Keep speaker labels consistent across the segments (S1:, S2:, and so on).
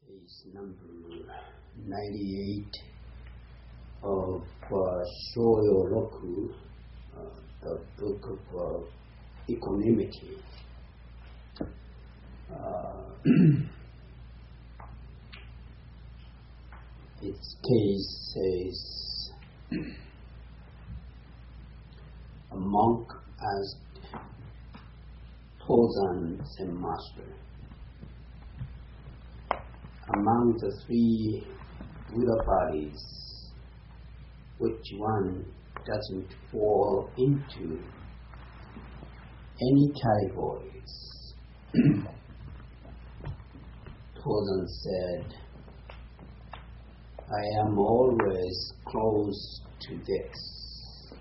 S1: Page number 98 of Shoyo Roku, the book of equanimity. Its case says, a monk asked Tozan Zen master, among the three Buddha bodies, which one doesn't fall into any categories? Tozan said, I am always close to this.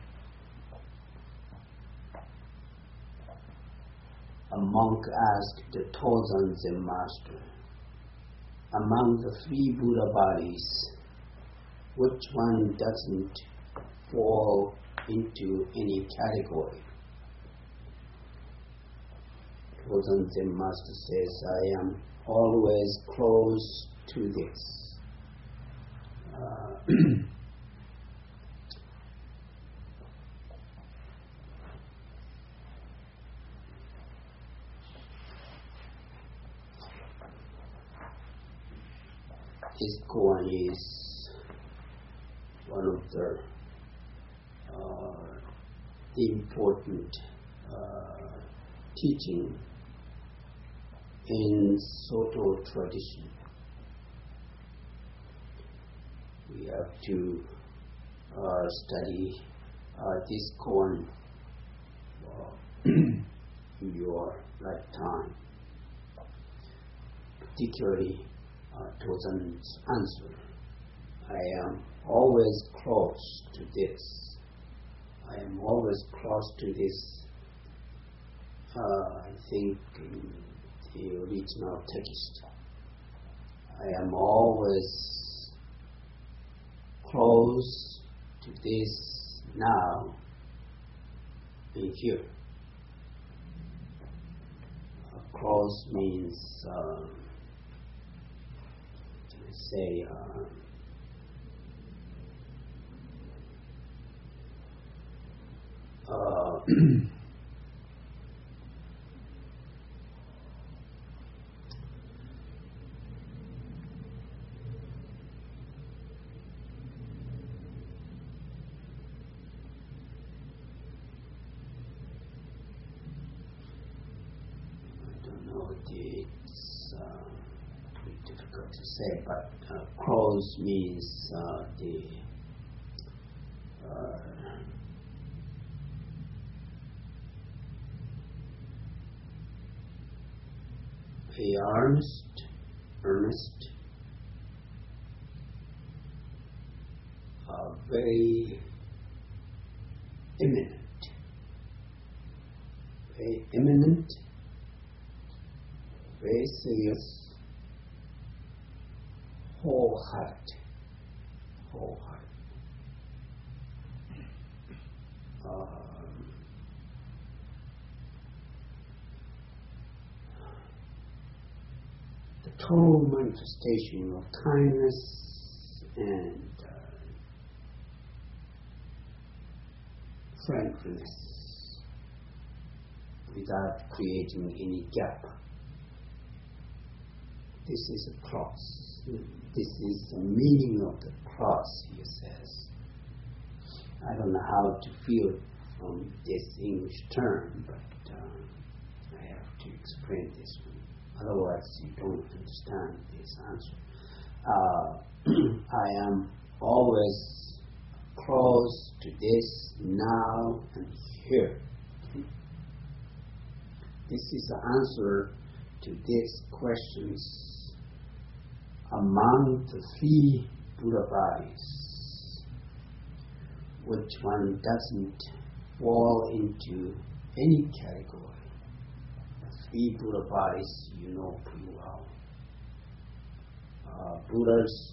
S1: A monk asked the Tozan Zen master, among the three Buddha bodies, which one doesn't fall into any category? Tozan Zen master says, I am always close to this. This koan is one of the important teaching in Soto tradition. We have to study this koan in your lifetime, particularly Tozan's answer. I am always close to this. I am always close to this. I think in the original text, I am always close to this now in here. Close means say difficult to say, but close means earnest, very imminent, very serious, wholehearted. The total manifestation of kindness and frankness without creating any gap. This is a cross. This is the meaning of the cross, he says. I don't know how to feel from this English term, but I have to explain this one. Otherwise, you don't understand this answer. I am always close to this now and here. This is the answer to these questions. Among the three Buddha bodies, which one doesn't fall into any category? The three Buddha bodies you know pretty well. Buddhas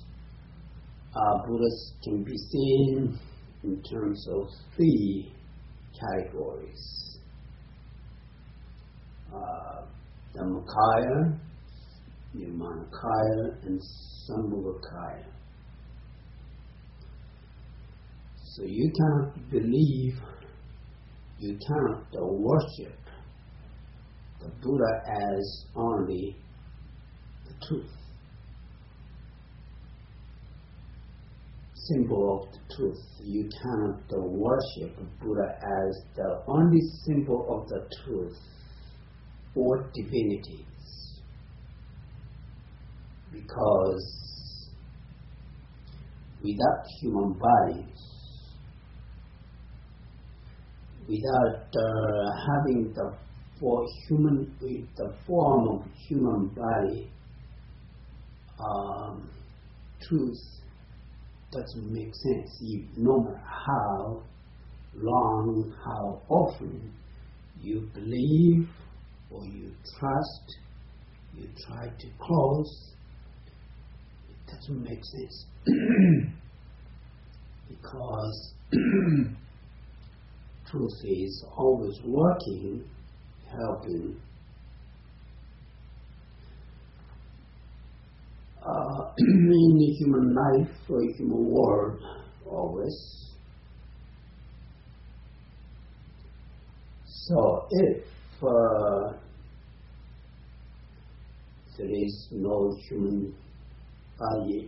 S1: can be seen in terms of three categories. Dhammakaya, Nirmanakaya and Sambhogakaya. So you cannot believe, you cannot worship the Buddha as only the truth, symbol of the truth. You cannot worship Buddha as the only symbol of the truth or divinities, because without human bodies, without having the form of human body, truth doesn't make sense. No matter how long, how often you believe or you trust, you try to close, it doesn't make sense. Because truth is always working, helping in the human life or human world, always. So if there is no human body,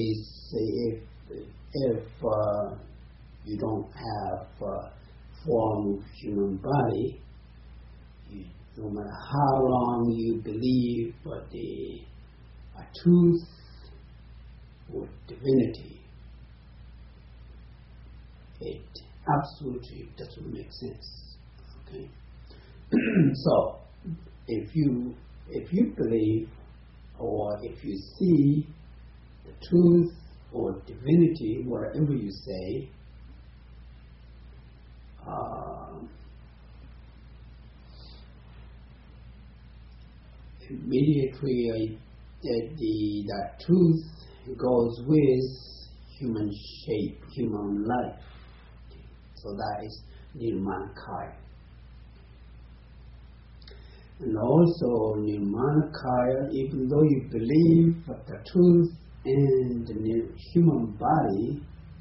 S1: if you don't have form of human body, no matter how long you believe the truth or divinity, it absolutely doesn't make sense. Okay. So if you believe or if you see the truth or divinity, whatever you say, immediately that truth goes with human shape, human life. So that is Nirmanakaya. And also Nirmanakaya, even though you believe the truth in the human body,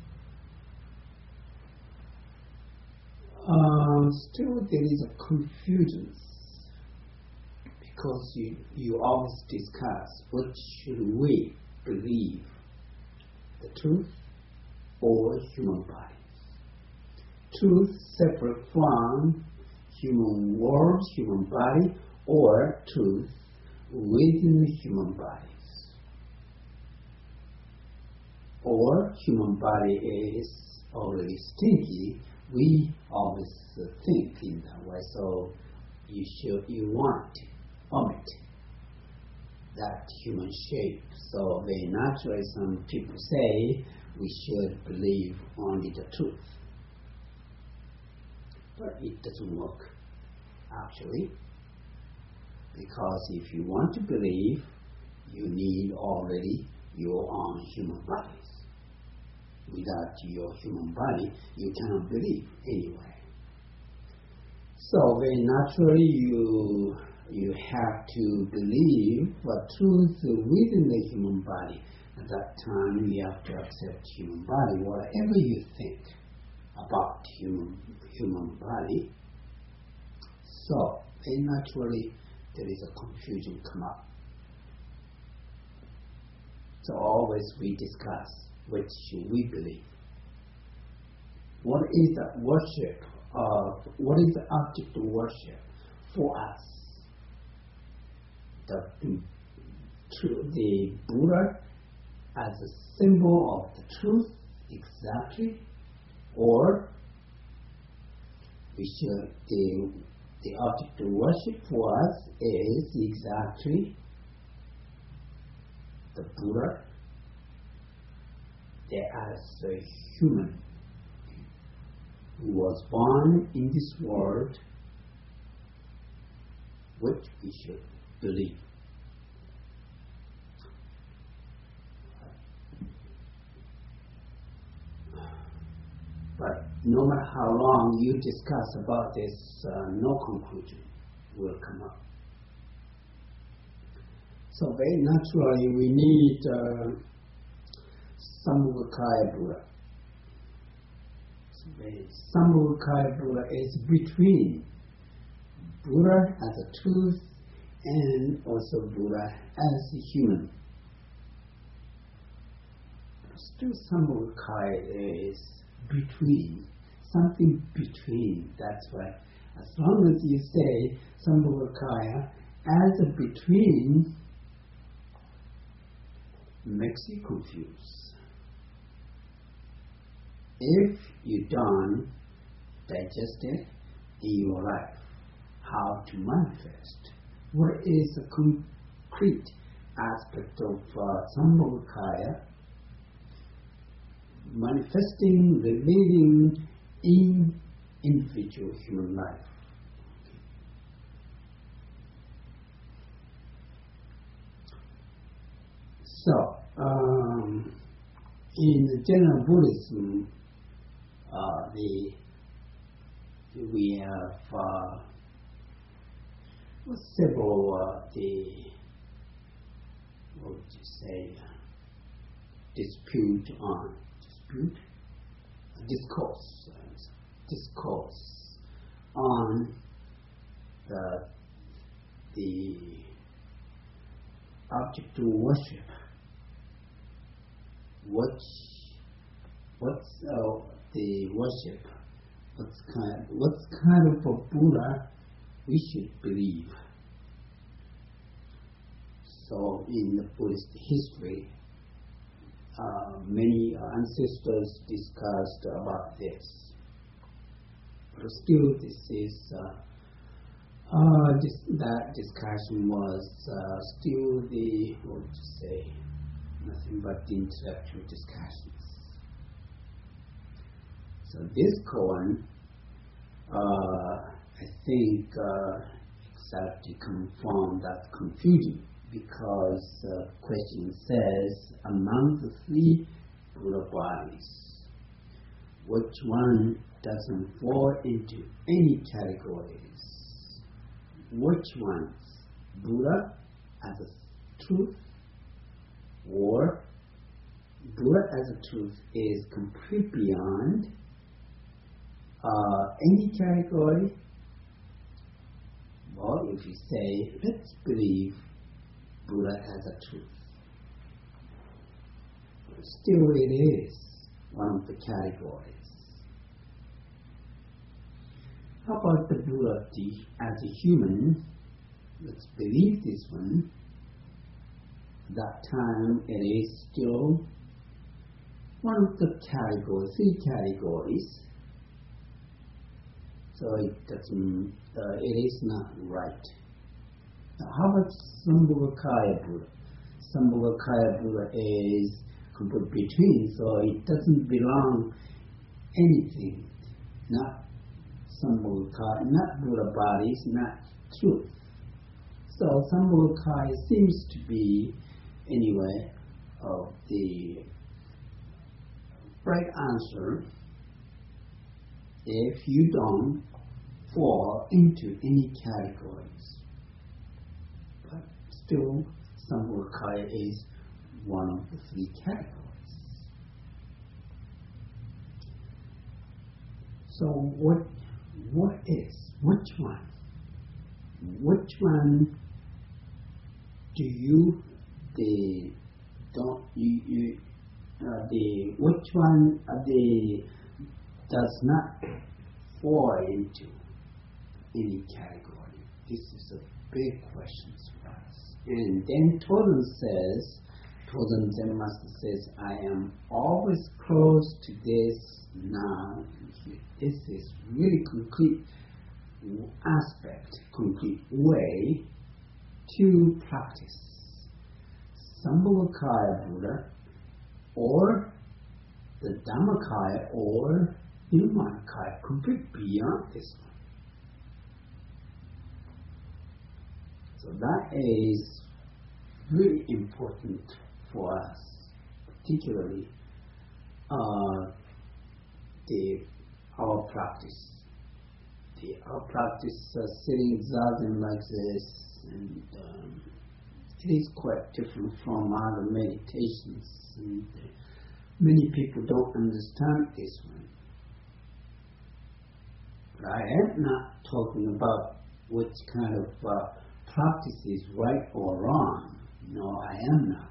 S1: still there is a confusion, because you always discuss which should we believe, the truth or human body. Truth separate from human world, human body, or truth within the human bodies. Or human body is already stinky, we always think in that way, so you want to omit that human shape. So very naturally some people say we should believe only the truth. But it doesn't work, actually, because if you want to believe, you need already your own human bodies. Without your human body, you cannot believe anyway. So very naturally you have to believe the truth within the human body. At that time you have to accept human body, whatever you think about human body. So very naturally there is a confusion come up. So always we discuss which we believe. What is the worship of, what is the object of worship for us? The Buddha as a symbol of the truth, exactly, or we should, the object of worship for us is exactly the Buddha as a human who was born in this world, which we should believe. But no matter how long you discuss about this, no conclusion will come up. So very naturally we need Sambhogakaya Buddha. So Sambhogakaya Buddha is between Buddha as a truth and also Buddha as a human. Still Sambhogakaya is between, something between. That's why as long as you say Sambhogakaya as a between, makes you confused. If you don't digest it in your life, how to manifest, what is a concrete aspect of Sambhogakaya, manifesting, revealing in individual human life. So, in the general Buddhism, we have several what would you say, discourse on the object of worship. What's the worship? What kind of a Buddha we should believe? So in the Buddhist history, many ancestors discussed about this. But still, that discussion was still nothing but the intellectual discussions. So this koan, I think, exactly confirmed that confusion, because the question says, among the three Buddha bodies, which one doesn't fall into any categories? Which ones? Buddha as a truth, or Buddha as a truth is complete beyond any category? Well, if you say, let's believe Buddha as a truth, still it is one of the categories. How about the Buddha as a human? Let's believe this one. That time it is still one of the three categories. So it is not right. Now, how about Sambhogakaya Buddha? Sambhogakaya Buddha is complete between, so it doesn't belong anything. Not Sambhogakaya, not Buddha bodies, not truth. So Sambhogakaya seems to be, anyway, of the right answer if you don't fall into any categories. But still, Sambhogakaya is one of the three categories. So what is? Which one? Which one do you which one does not fall into any category? This is a big question for us. And then Toden Zen Master says, I am always close to this now. This is really concrete aspect, concrete way to practice Sambhogakaya Buddha, or the Dhammakaya, or Nirmanakaya, complete beyond this one. So that is really important for us, particularly our practice. Our practice sitting zazen like this, and it is quite different from other meditations. And many people don't understand this one. But I am not talking about which kind of practice is right or wrong. No, I am not.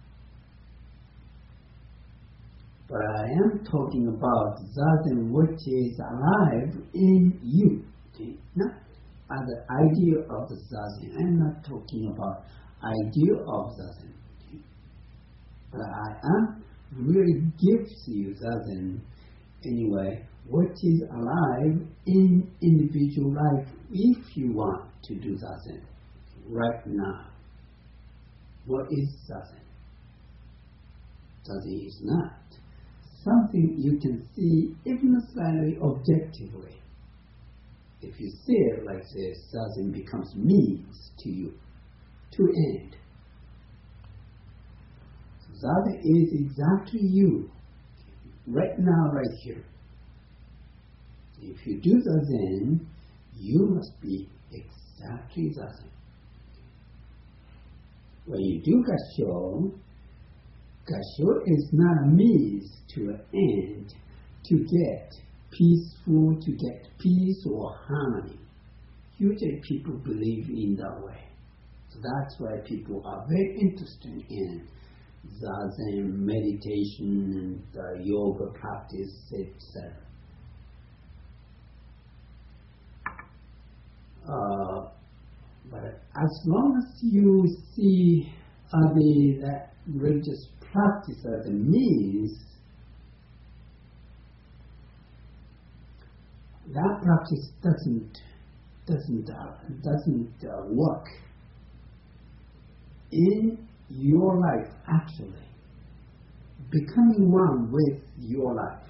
S1: But I am talking about Zazen which is alive in you. Okay? Not as the idea of the Zazen. I'm not talking about idea of Zazen. Okay? But I am really gives you Zazen anyway, which is alive in individual life if you want to do Zazen right now. What is Zazen? Zazen is not something you can see even slightly objectively. If you see it like this, Zazen becomes means to you, to end. So Zazen is exactly you, right now, right here. If you do Zazen, you must be exactly Zazen. When you do Gassho, Gassho is not a means to an end to get peaceful, to get peace or harmony. Usually people believe in that way. So that's why people are very interested in Zazen, meditation, and yoga practice, etc. But as long as you see that religious practice as a means, that practice doesn't work in your life. Actually, becoming one with your life,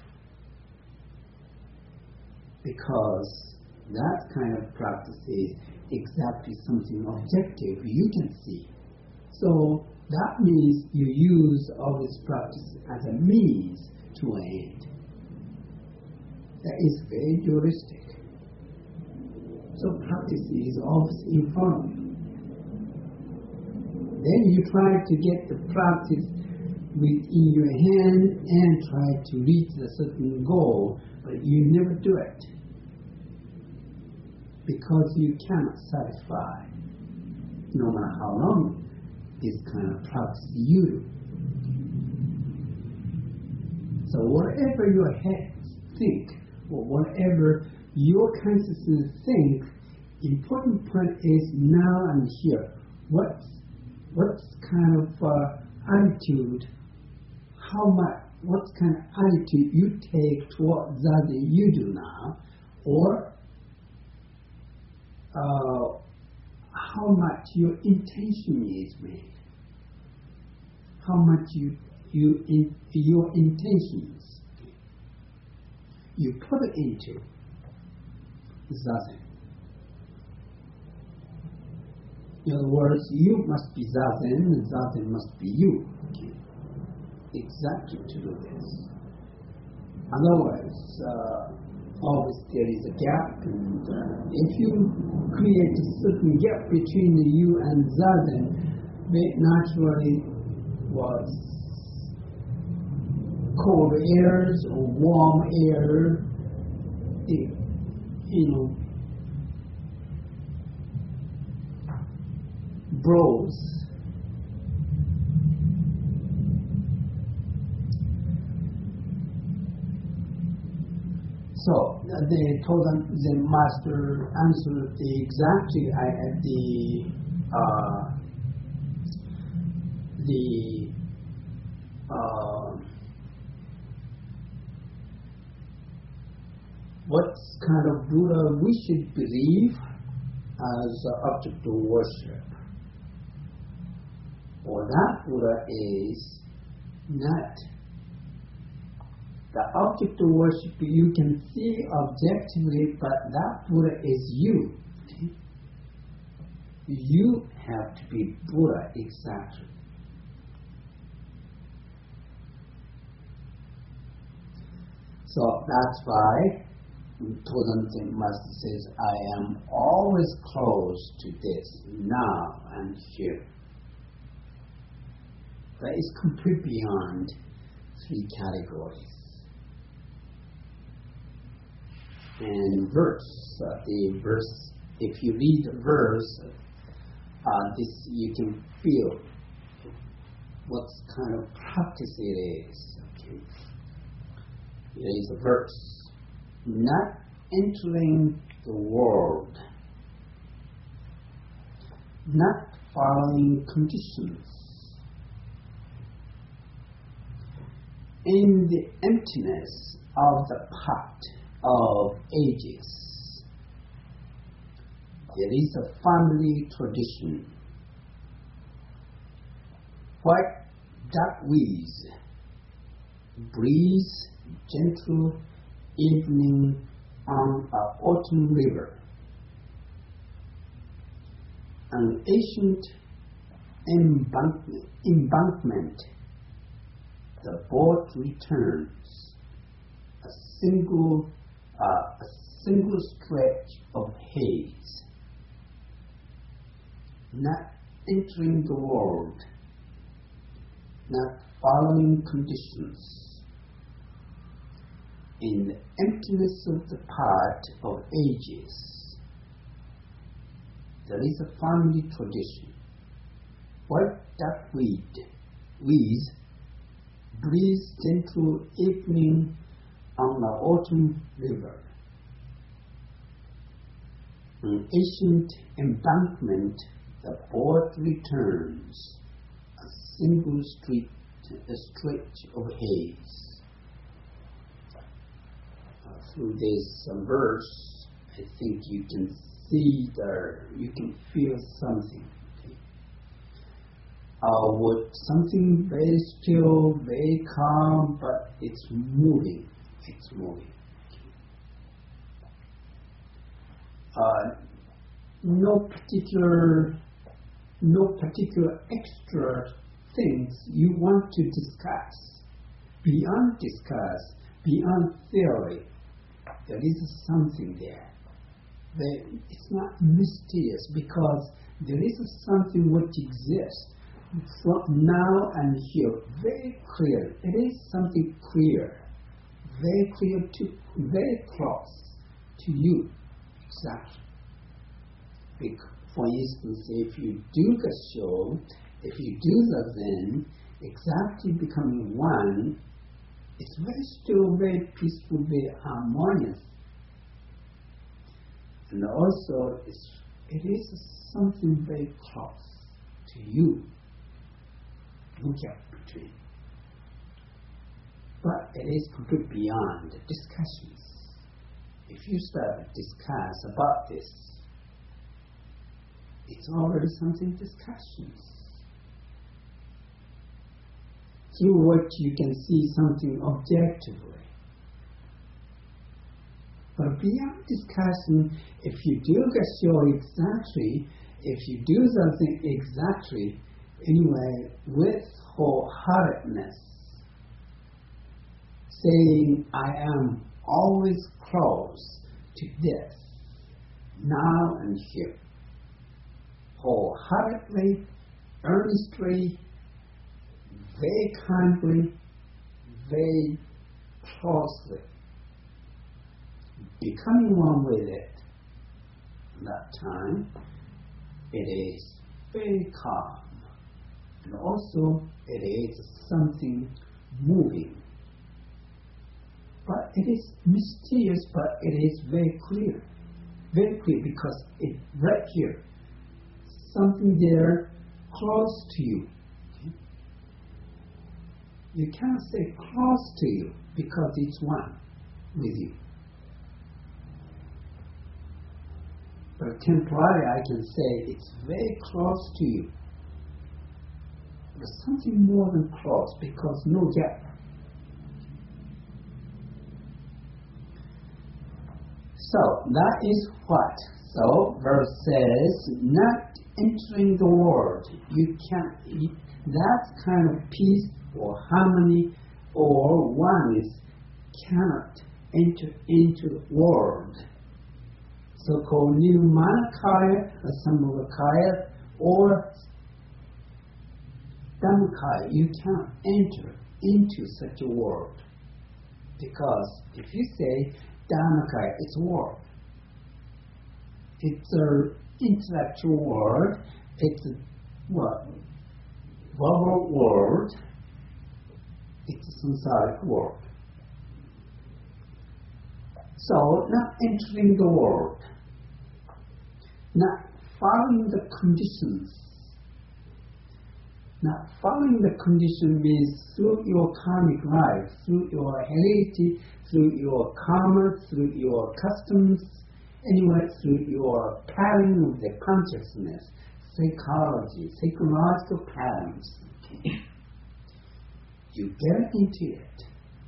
S1: because that kind of practice is exactly something objective you can see. So that means you use all this practice as a means to an end. That is very dualistic. So practice is always in front of you. Then you try to get the practice within your hand and try to reach a certain goal, but you never do it. Because you cannot satisfy, no matter how long this kind of practice you do. So whatever your head think, or whatever your consciousness think, important point is now and here. What kind of attitude, what kind of attitude you take toward that you do now, or how much your intention is made, how much your intentions you put it into Zazen. In other words, you must be Zazen and Zazen must be you. Okay. Exactly to do this. Otherwise, always there is a gap, and if you create a certain gap between you and Zazen, very naturally was cold airs or warm air, bros. So they told them, the master answered exactly what kind of Buddha we should believe as an object of worship. Or that Buddha is not the object of worship you can see objectively, but that Buddha is you. Okay? You have to be Buddha exactly. So that's why Todan Master says, I am always close to this, now and here. That is completely beyond three categories. And the verse, if you read the verse, this you can feel what kind of practice it is. Okay. There is a verse, not entering the world, not following conditions, in the emptiness of the pot of ages. There is a family tradition. White duckweeds, breeze, gentle evening on an autumn river. An ancient embankment, the boat returns, a single stretch of haze, not entering the world, not following conditions, in the emptiness of the pot of ages. There is a family tradition. White duckweeds, breeze gentle evening on the autumn river. An ancient embankment, the boat returns, a single stretch of haze. Through this verse, I think you can see you can feel something. With something very still, very calm, but it's moving. It's moving. No particular extra things you want to discuss. Beyond theory, there is something there. It's not mysterious because there is something which exists from now and here, very clear. It is something clear, very clear very close to you, exactly. For instance, if you do Gassho, if you do Zazen, exactly becoming one, it's very peaceful, very harmonious. And also, it is something very close to you. Look at between. But it is completely beyond the discussions. If you start to discuss about this, it's already something discussions. Through what you can see something objectively. But beyond discussion, if you do Gassho exactly, if you do something exactly, anyway, with wholeheartedness, saying, I am always close to this, now and here, wholeheartedly, earnestly, very kindly, very closely, becoming one with it. That time, it is very calm. And also, it is something moving. But it is mysterious, but it is very clear. Very clear, because it right here, something there close to you. Okay? You cannot say close to you, because it's one with you. But temporarily, I can say it's very close to you. But something more than close, because no gap. So, that is what? So, verse says, not entering the world. You can't, that kind of peace or harmony or oneness cannot enter into the world. So-called Nirmanakaya, Sambhavakaya, or Dhammakaya, you cannot enter into such a world. Because if you say Dhammakaya, it's a world. It's an intellectual world. It's a verbal world. It's a samsaric world. So, not entering the world, not following the conditions. Not following the condition means through your karmic life, through your heredity, through your karma, through your customs, anyway, through your pattern of the consciousness, psychology, psychological patterns. You get into it.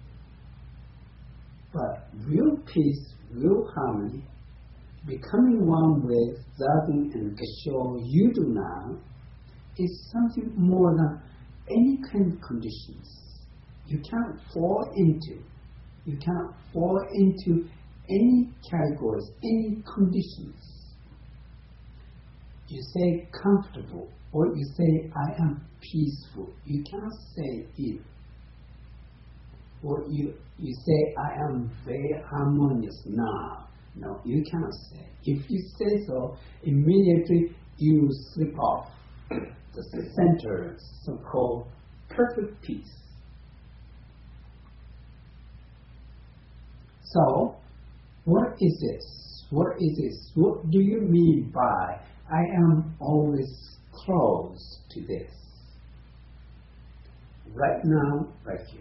S1: But real peace, real harmony, becoming one with Zazen and Gesho you do now, is something more than any kind of conditions. You cannot fall into. You cannot fall into any categories, any conditions. You say comfortable, or you say I am peaceful. You cannot say either. Or you say I am very harmonious now. No, you cannot say. If you say so, immediately you slip off the center, so-called perfect peace. So, what is this? What is this? What do you mean by I am always close to this? Right now, right here.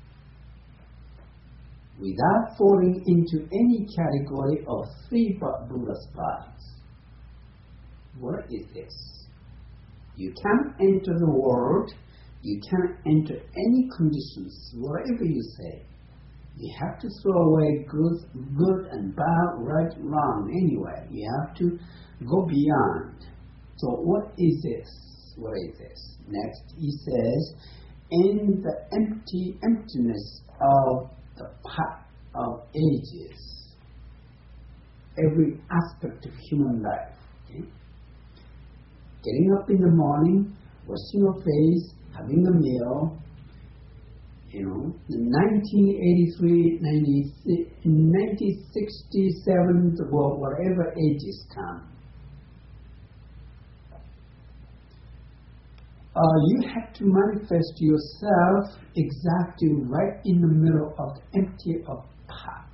S1: Without falling into any category of three Buddha's bodies. What is this? You can't enter the world, you can't enter any conditions, whatever you say. You have to throw away good and bad, right, wrong, anyway. You have to go beyond. So what is this? What is this? Next, he says, in the emptiness of the path of ages, every aspect of human life. Okay? Getting up in the morning, washing your face, having a meal, the 1983, 1967, whatever ages come. You have to manifest yourself exactly right in the middle of the empty of pot.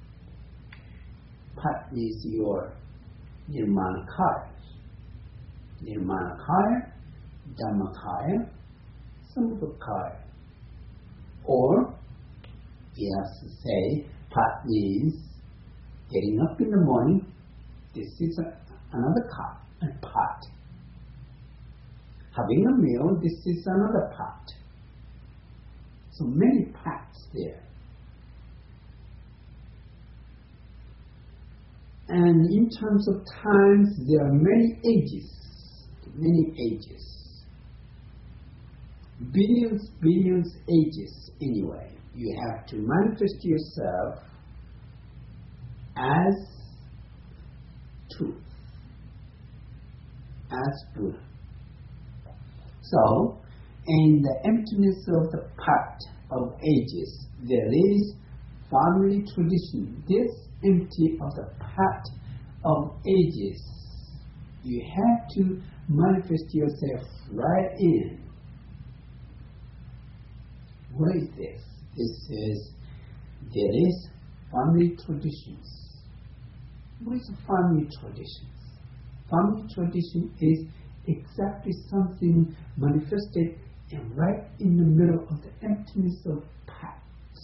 S1: Pot is your Nirmanakaya. Nirmanakaya, Dhammakaya, Sambhakaya. Or, you have to say, pot means getting up in the morning. This is another pot. Having a meal, this is another pot. So many pots there. And in terms of times, there are many ages. Billions ages anyway. You have to manifest yourself as truth, as Buddha. So, in the emptiness of the pot of ages, there is family tradition. This empty of the pot of ages, you have to manifest yourself right in. What is this? This is, there is family traditions. What is family traditions? Family tradition is exactly something manifested right in the middle of the emptiness of pots.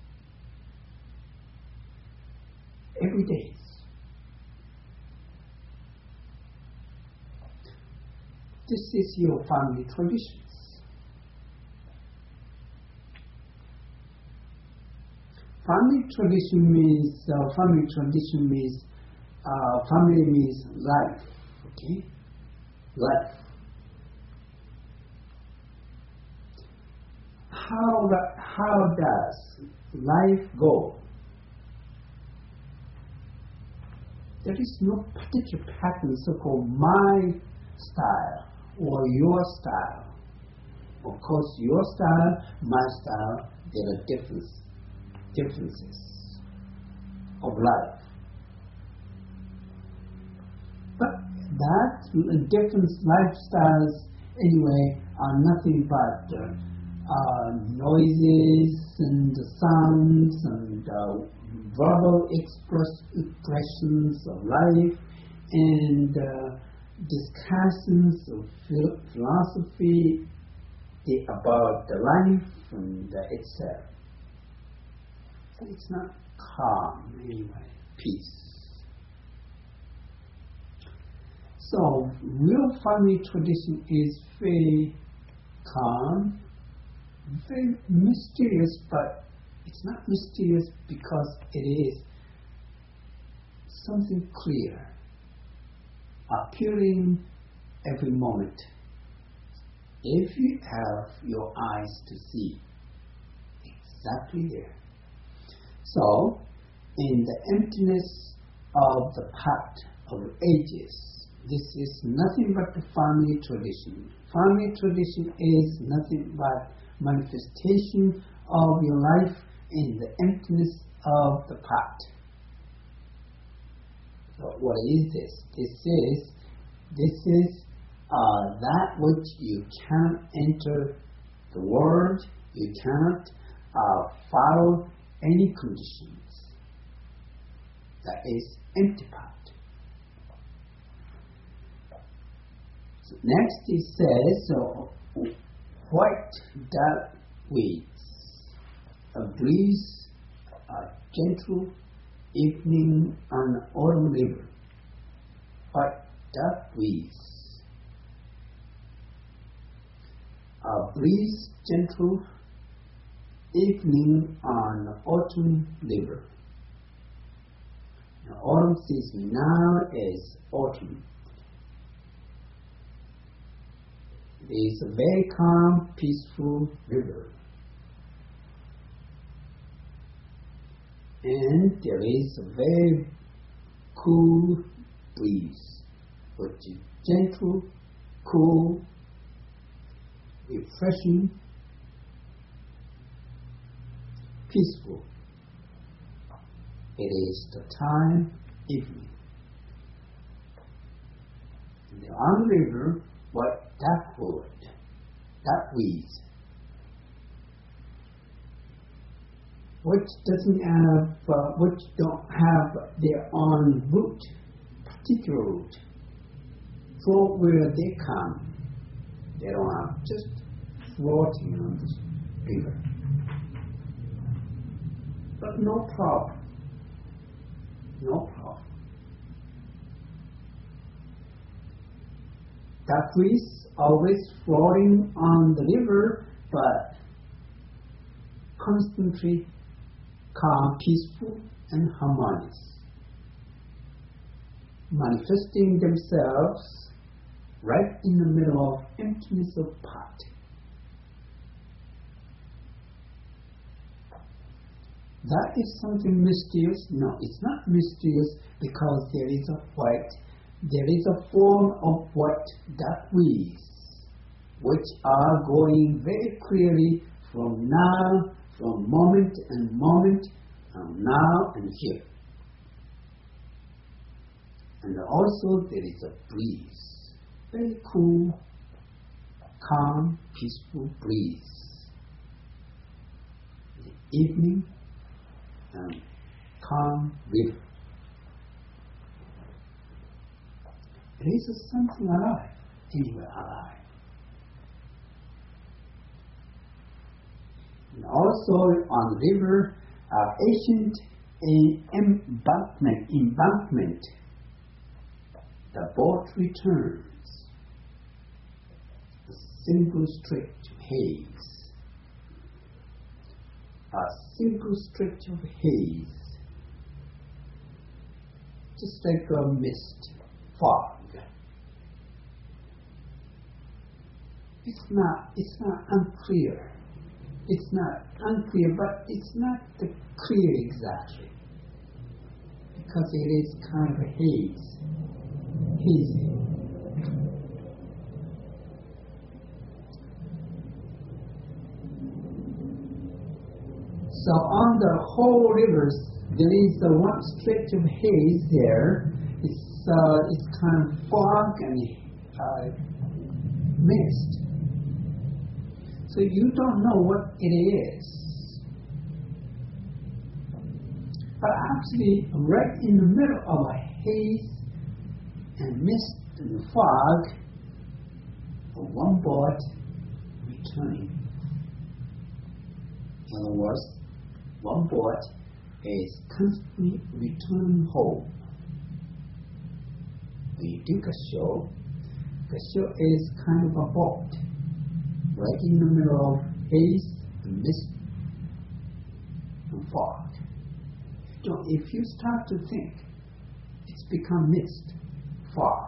S1: Every day. This is your family traditions. Family tradition means family means life. Okay, life. How does life go? There is no particular pattern, so-called my style or your style. Of course, your style, my style, there are differences of life. But that different lifestyles anyway are nothing but noises and sounds and verbal expressions of life and discussions of philosophy about the life and itself. So it's not calm anyway, peace. So real family tradition is very calm, very mysterious, but it's not mysterious because it is something clear, appearing every moment. If you have your eyes to see, exactly there. So, in the emptiness of the path of ages, this is nothing but the family tradition. Family tradition is nothing but manifestation of your life in the emptiness of the path. So what is this? This is that which you cannot enter the world, you cannot follow any conditions. That is empty path. So next it says, so white dark weeds, a breeze, a gentle evening on autumn river. White dark weeds, a breeze, gentle evening on autumn river. Now, autumn season now is autumn. It is a very calm, peaceful river. And there is a very cool breeze, which is gentle, cool, refreshing, peaceful. It is the time evening. And on the river, what dark wood, dark weeds, which doesn't have, which don't have their own root, particular root, for where they come. They don't have, just floating on this river. But no problem. No problem. Dark weeds always floating on the river, but constantly calm, peaceful, and harmonious, manifesting themselves right in the middle of emptiness of path. That is something mysterious? No, it's not mysterious because there is a white, there is a form of white dark weeds which are going very clearly from now, from moment and moment, now and here. And also there is a breeze, very cool, calm, peaceful breeze. The evening and calm river. It is something alive, anywhere alive. And also on the river, ancient embankment, the boat returns, a single stretch of haze, a single stretch of haze, just like a mist, fog. It's not unclear. It's not unclear, but it's not clear exactly, because it is kind of a haze, hazy. So on the whole rivers, there is one stretch of haze there. It's kind of fog and mist. So you don't know what it is. But actually, right in the middle of a haze and mist and fog, one boat returning. In other words, one boat is constantly returning home. When you do Gassho is kind of a boat, right in the middle of haze and mist and fog. If you start to think, it's become mist, fog.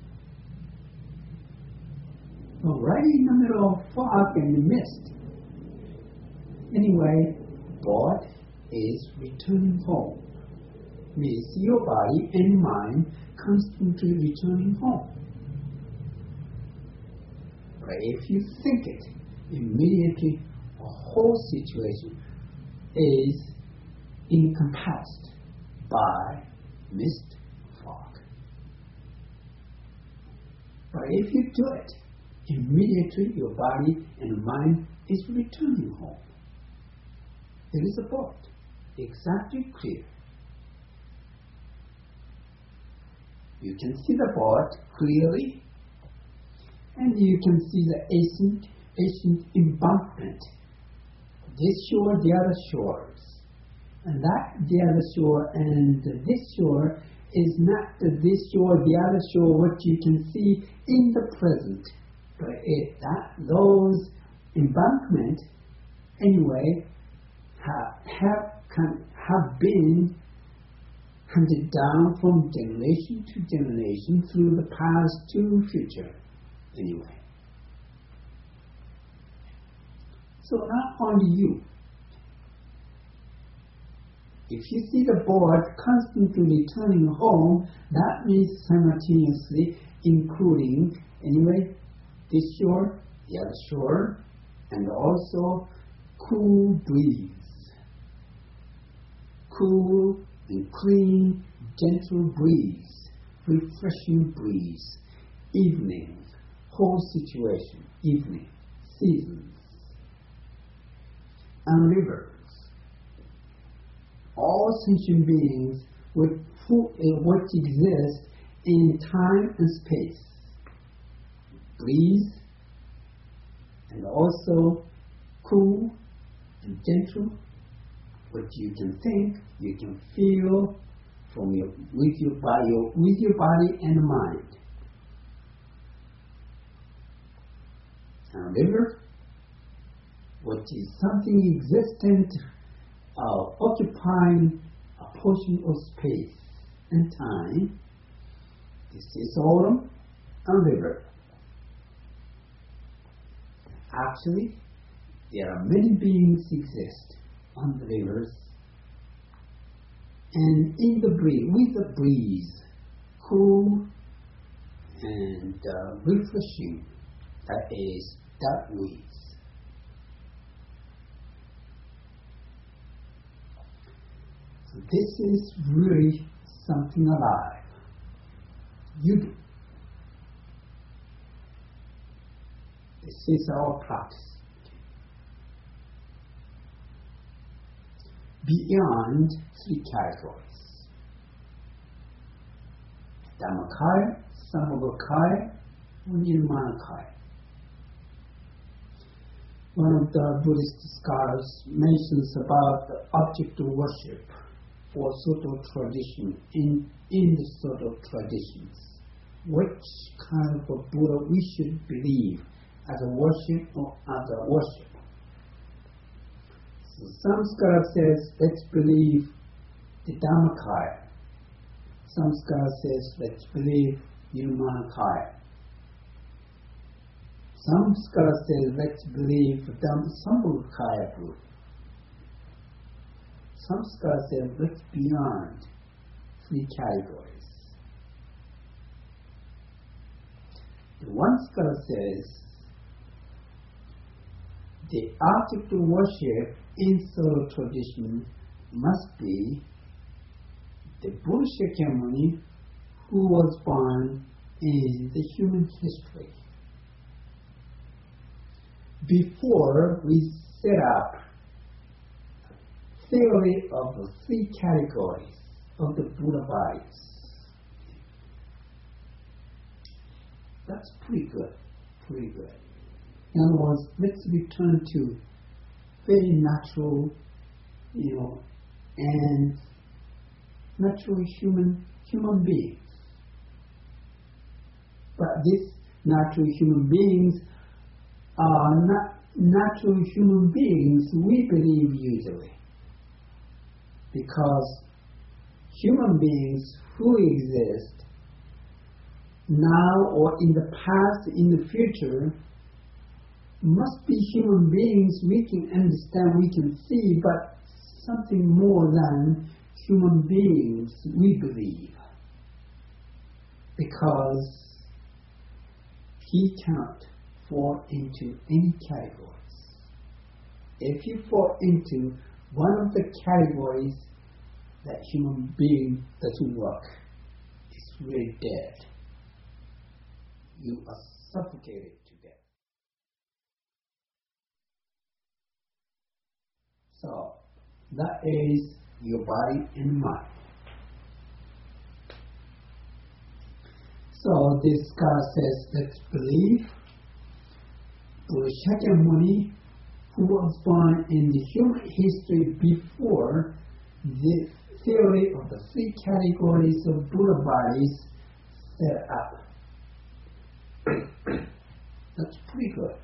S1: Well, right in the middle of fog and mist, anyway, boat is returning home. Means your body and mind constantly returning home. But if you think it, immediately the whole situation is encompassed by mist, fog. But if you do it, immediately your body and mind is returning home. There is a boat, exactly clear. You can see the boat clearly, and you can see the ancient embankment. This shore, the other shores. And that, the other shore, and this shore is not this shore, the other shore, what you can see in the present. But those embankments, anyway, have been handed down from generation to generation through the past to future, anyway. So not only you. If you see the boat constantly returning home, that means simultaneously including, anyway, this shore, the other shore, and also cool breeze. Cool and clean, gentle breeze, refreshing breeze, evening, whole situation, evening, seasons, and rivers. All sentient beings which exist in time and space, breeze, and also cool and gentle, what you can think, you can feel with your body and mind. And river, what is something existent, occupying a portion of space and time. This is autumn and river. Actually, there are many beings exist on the rivers, and in the breeze, with the breeze, cool and refreshing, that is that breeze. So this is really something alive. You do. This is our practice. Beyond three categories: Dhammakaya, Sambhogakaya, and Nirmanakaya. One of the Buddhist scholars mentions about the object of worship for Soto tradition in the Soto traditions. Which kind of a Buddha we should believe as a worship or as a worship? So some scholar says, let's believe the Dhammakaya. Some scholar says, let's believe Nirmanakaya. Some scholar says, let's believe Sambhogakaya Buddha. Some scholar says, let's beyond three categories. The one scholar says, the object of worship in Soto tradition must be the Buddha Shakyamuni who was born in the human history. Before we set up theory of the three categories of the Buddha bodies, that's pretty good, pretty good. In other words, let's return to very natural, and natural human beings. But these natural human beings are not natural human beings we believe usually. Because human beings who exist now or in the past, in the future, must be human beings we can understand, we can see, but something more than human beings we believe. Because he cannot fall into any categories. If you fall into one of the categories, that human being doesn't work. It's really dead. You are suffocated to death. So, that is your body and mind. So, this scholar says, let's believe Buddha Shakyamuni, who was born in the human history before the theory of the three categories of Buddha bodies set up. That's pretty good.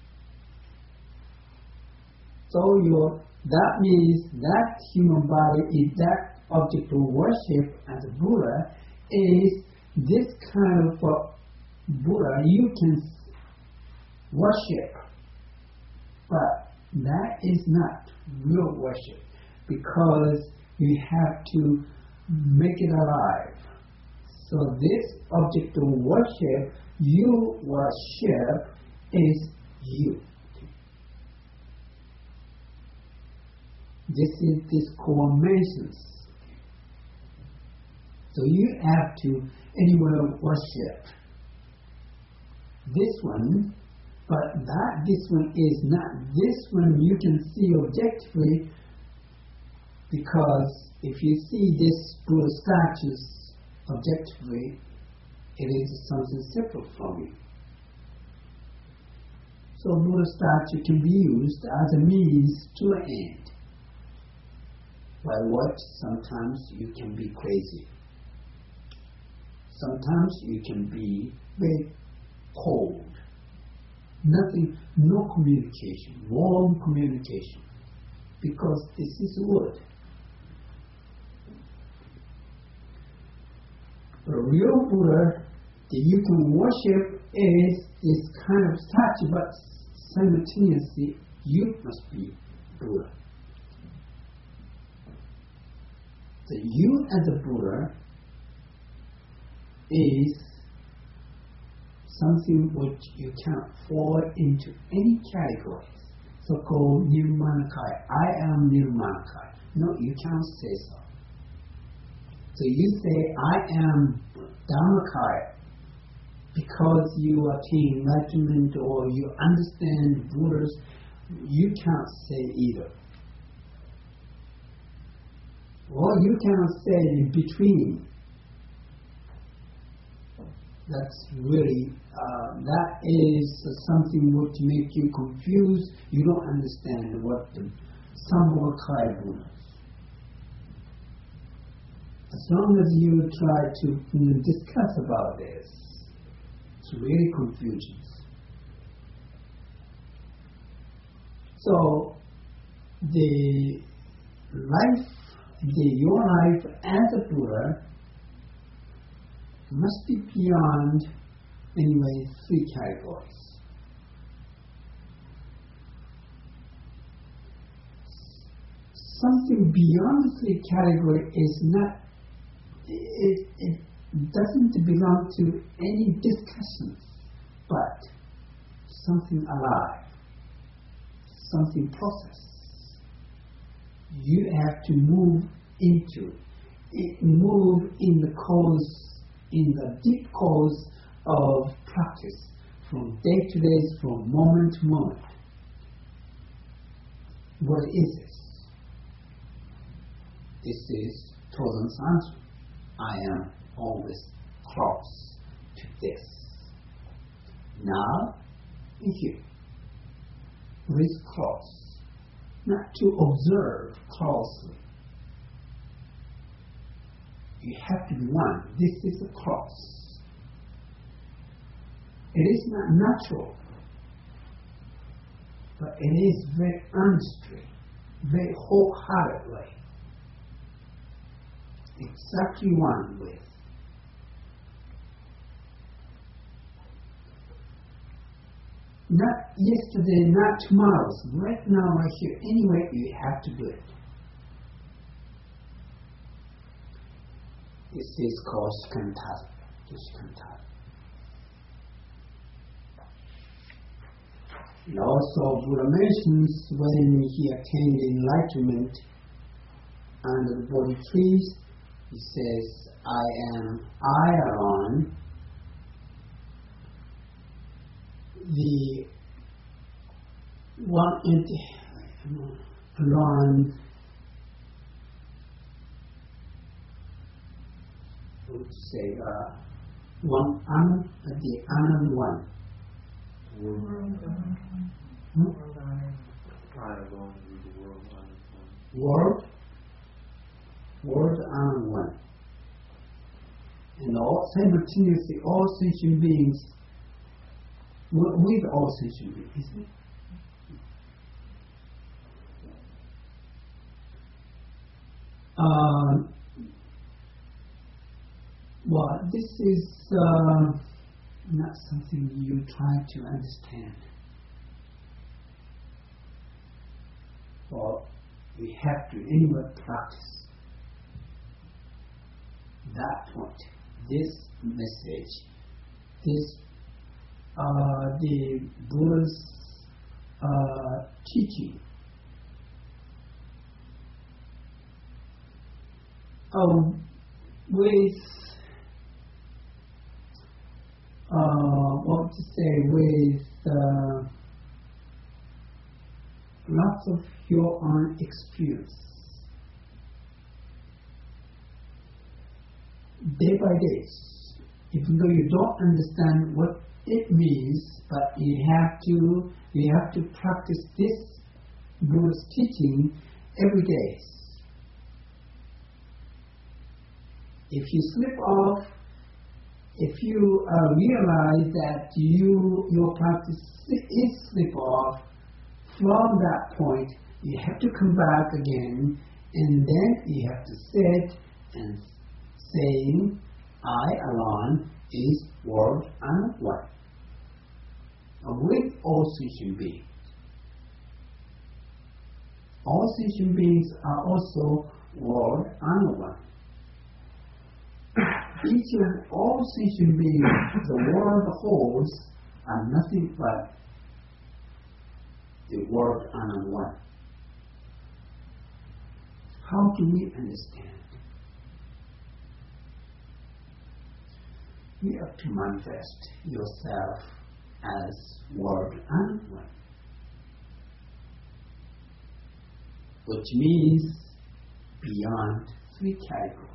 S1: So that means that human body is that object of worship as a Buddha is this kind of Buddha you can worship, but that is not real worship because you have to make it alive. So this object of worship you worship is you. This core mentions. So you have to anywhere worship this one, but this one is not this one you can see objectively, because if you see this Buddha statues objectively, it is something separate from you. So Buddha statue can be used as a means to an end. By what? Sometimes you can be crazy. Sometimes you can be very cold. Nothing, no communication, warm communication. Because this is wood. The real Buddha that you can worship is this kind of statue, but simultaneously you must be Buddha. So you as a Buddha is something which you cannot fall into any categories. So-called Nirmanakaya. I am Nirmanakaya. No, you can't say so. So you say, I am Dharmakaya because you attain enlightenment or you understand Buddhas. You can't say either. Or you cannot say in between. That's really, that is something which makes you confused. You don't understand what the Sambhavakaya Buddhas. As long as you try to discuss about this, it's really confusion. So, your life as a Buddha must be beyond, anyway, three categories. Something beyond the three categories is not, it doesn't belong to any discussions, but something alive, something process. You have to move into it, move in the cause, in the deep cause of practice, from day to day, from moment to moment. What is this? This is Tozen's answer. I am always close to this. Now, here, with close, not to observe closely. You have to be one. This is a cross. It is not natural, but it is very earnestly, very wholeheartedly, exactly one with. Not yesterday, not tomorrow's, right now, right here. Anyway, you have to do it. This is called Shikantaza. And also, Buddha mentions when he attained enlightenment under the Bodhi trees, he says, I am I alone, the one alone, would say, one Anand, the Anand one. World Anand one. And all simultaneously, all sentient beings, with all sentient beings, isn't it? Well, this is not something you try to understand. Well, we have to anyway practice that point. This message, this the Buddha's teaching. With what to say, with lots of your own experience. Day by day, even though you don't understand what it means, but you have to practice this Buddha's teaching every day. If you slip off, if you realize that your practice is slip off, from that point you have to come back again, and then you have to sit and saying, I alone is world and one, with all sentient beings. All sentient beings are also world and one. Each and all sentient beings the world holds are nothing but the world and one. How do we understand? You have to manifest yourself as world and one, which means beyond three categories.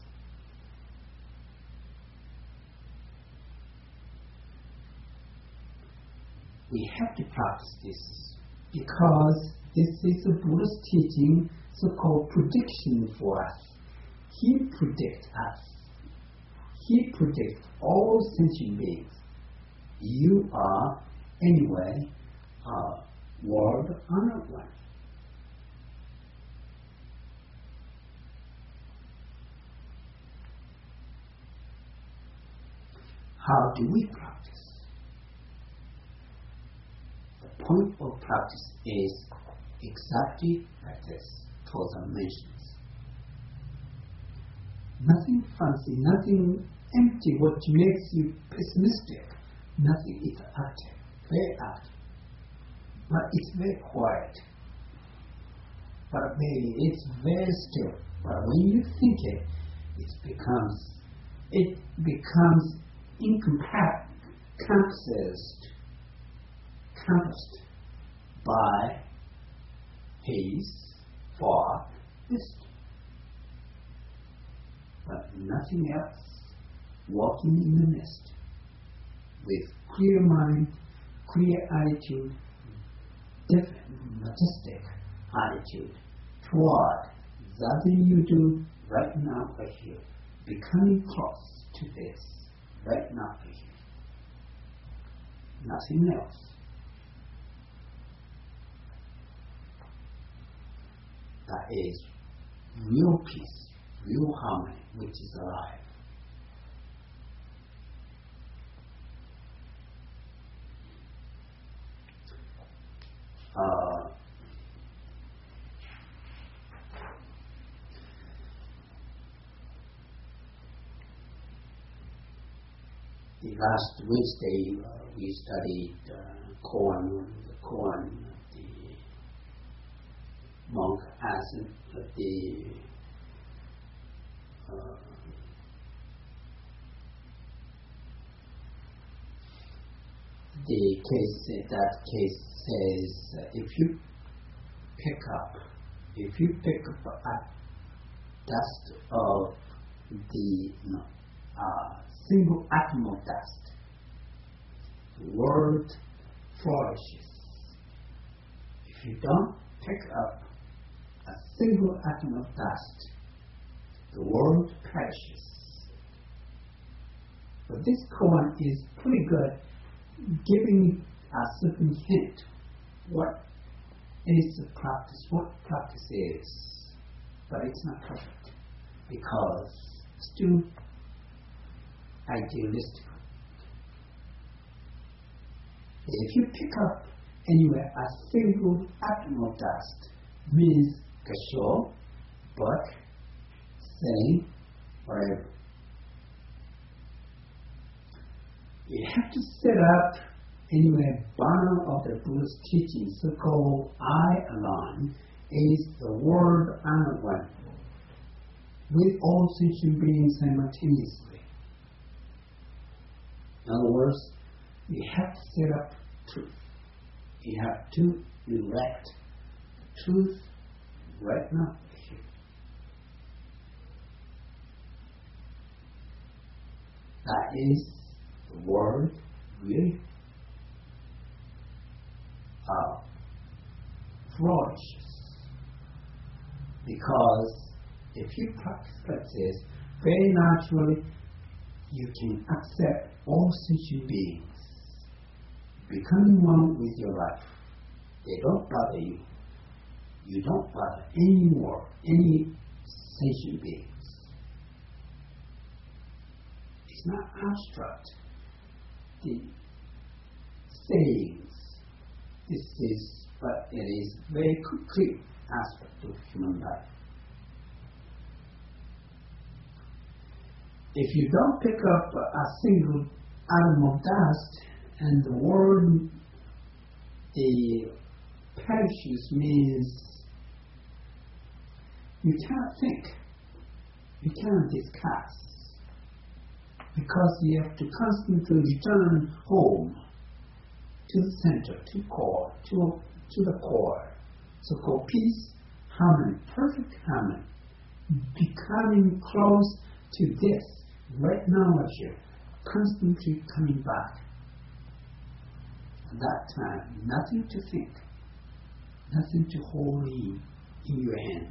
S1: We have to practice this because this is the Buddha's teaching, so-called prediction for us. He predicts us. He predicts all sentient beings. You are, anyway, world honored one. How do we practice? The point of practice is exactly like this, Toza mentions. Nothing fancy, nothing empty, what makes you pessimistic. Nothing is active, very active. but it's very quiet. But maybe it's very still. But when you think it, it becomes encompassed by his far distance. But nothing else, walking in the mist with clear mind, clear attitude, different, majestic attitude toward that you do right now or here, becoming close to this right now or here. Nothing else. That is real peace, real harmony, which is alive. Last Wednesday we studied the koan, the monk asked that case says if you pick up a dust of the single atom of dust, the world flourishes. If you don't pick up a single atom of dust, the world perishes. But this koan is pretty good, giving a certain hint what is the practice, what practice is. But it's not perfect because still idealistic. If you pick up anywhere a single atom of dust, means kasho, but, saying, whatever. You have to set up anywhere banner of the Buddha's teaching, so-called I alone, is the word and one, with all sentient beings simultaneously. In other words, you have to set up truth. You have to erect truth right now here. That is the word really flourishes. Because if you practice like this, very naturally you can accept all sentient beings, becoming one with your life. They don't bother you. You don't bother anymore any sentient beings. It's not abstract. The sayings, this is, but it is very concrete aspect of human life. If you don't pick up a single atom of dust and the world perishes, means you cannot think, you cannot discuss, because you have to constantly return home to the center, to the core, so-called peace, harmony, perfect harmony, becoming close to this. Right now, here, constantly coming back. At that time, nothing to think, nothing to hold in your hand.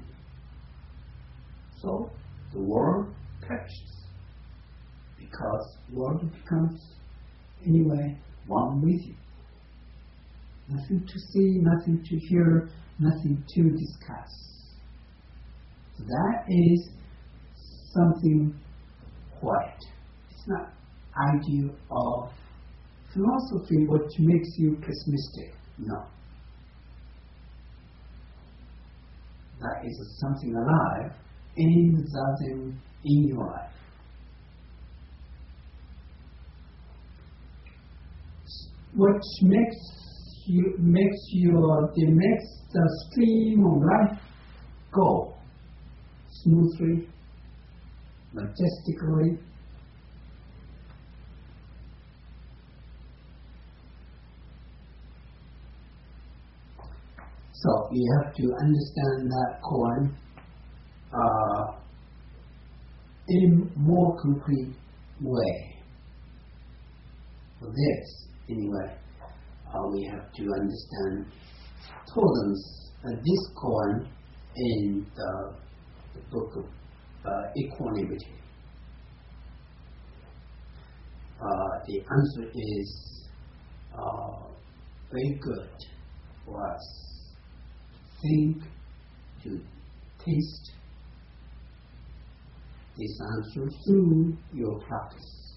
S1: So the world perishes because the world becomes anyway one with you. Nothing to see, nothing to hear, nothing to discuss. So that is something quiet. It's not idea of philosophy which makes you pessimistic. No. That is something alive in Zazen in your life. What makes the stream of life go smoothly, majestically. So you have to understand that koan in a more complete way. For this, anyway, we have to understand totems, this koan in the book of equanimity. The answer is very good for us. Think, to taste this answer through your practice.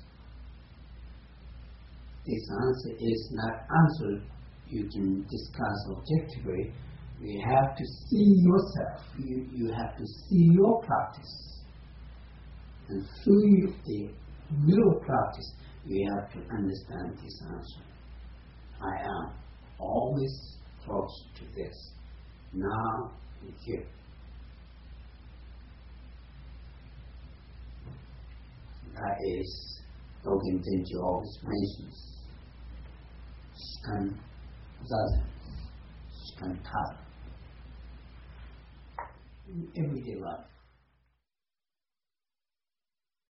S1: This answer is not answer you can discuss objectively. You have to see yourself. You have to see your practice. And through the middle practice, you have to understand this answer. I am always close to this. Now and here. That is Dogen Zenji always mentions. Skan Zazen, Skan Kata. In everyday life.